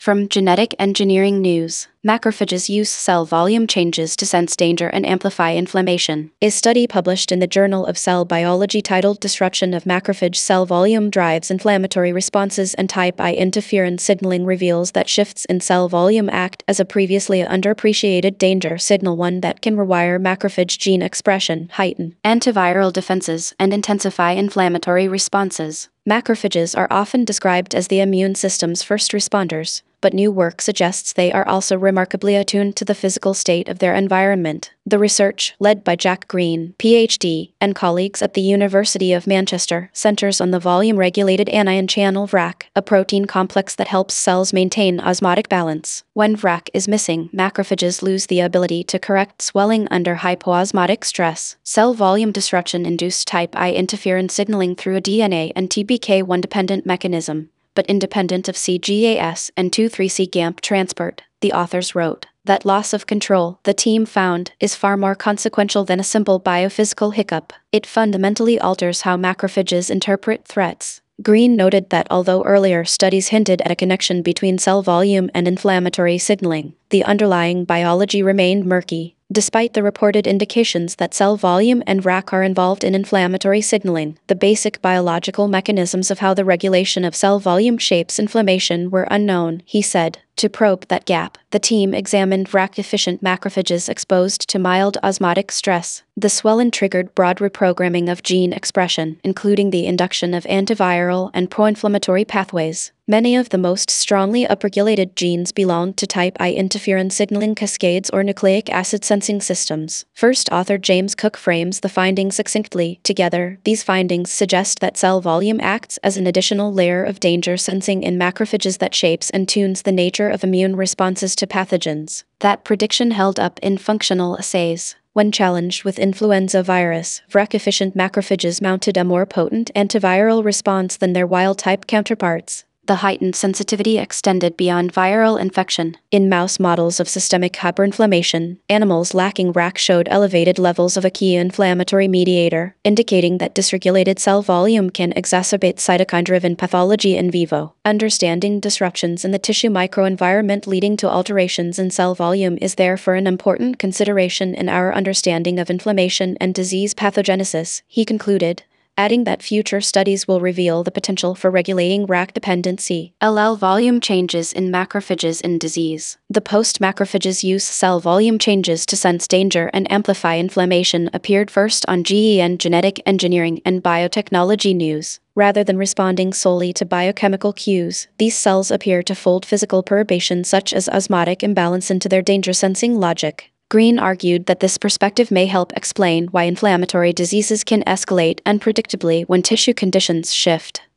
From Genetic Engineering News, macrophages use cell volume changes to sense danger and amplify inflammation. A study published in the Journal of Cell Biology titled Disruption of Macrophage Cell Volume Drives Inflammatory Responses and Type I Interferon Signaling reveals that shifts in cell volume act as a previously underappreciated danger signal, one that can rewire macrophage gene expression, heighten antiviral defenses, and intensify inflammatory responses. Macrophages are often described as the immune system's first responders, but new work suggests they are also remarkably attuned to the physical state of their environment. The research, led by Jack Green, PhD, and colleagues at the University of Manchester, centers on the volume-regulated anion channel VRAC, a protein complex that helps cells maintain osmotic balance. When VRAC is missing, macrophages lose the ability to correct swelling under hypoosmotic stress. Cell volume disruption-induced type I interferon signaling through a DNA and TBK1-dependent mechanism, but independent of cGAS and 2,3-C GAMP transport, the authors wrote. That loss of control, the team found, is far more consequential than a simple biophysical hiccup. It fundamentally alters how macrophages interpret threats. Green noted that although earlier studies hinted at a connection between cell volume and inflammatory signaling, the underlying biology remained murky. Despite the reported indications that cell volume and VRAC are involved in inflammatory signaling, the basic biological mechanisms of how the regulation of cell volume shapes inflammation were unknown, he said. To probe that gap, the team examined VRAC-efficient macrophages exposed to mild osmotic stress. The swelling triggered broad reprogramming of gene expression, including the induction of antiviral and pro-inflammatory pathways. Many of the most strongly upregulated genes belong to type I interferon signaling cascades or nucleic acid sensing systems. First author James Cook frames the findings succinctly. Together, these findings suggest that cell volume acts as an additional layer of danger sensing in macrophages that shapes and tunes the nature of immune responses to pathogens. That prediction held up in functional assays. When challenged with influenza virus, VRAC-efficient macrophages mounted a more potent antiviral response than their wild-type counterparts. The heightened sensitivity extended beyond viral infection. In mouse models of systemic hyperinflammation, animals lacking VRAC showed elevated levels of a key inflammatory mediator, indicating that dysregulated cell volume can exacerbate cytokine-driven pathology in vivo. Understanding disruptions in the tissue microenvironment leading to alterations in cell volume is therefore an important consideration in our understanding of inflammation and disease pathogenesis, he concluded, adding that future studies will reveal the potential for regulating VRAC dependency. LL volume changes in macrophages in disease. The post-macrophages use cell volume changes to sense danger and amplify inflammation appeared first on GEN Genetic Engineering and Biotechnology News. Rather than responding solely to biochemical cues, these cells appear to fold physical perturbations such as osmotic imbalance into their danger-sensing logic. Green argued that this perspective may help explain why inflammatory diseases can escalate unpredictably when tissue conditions shift.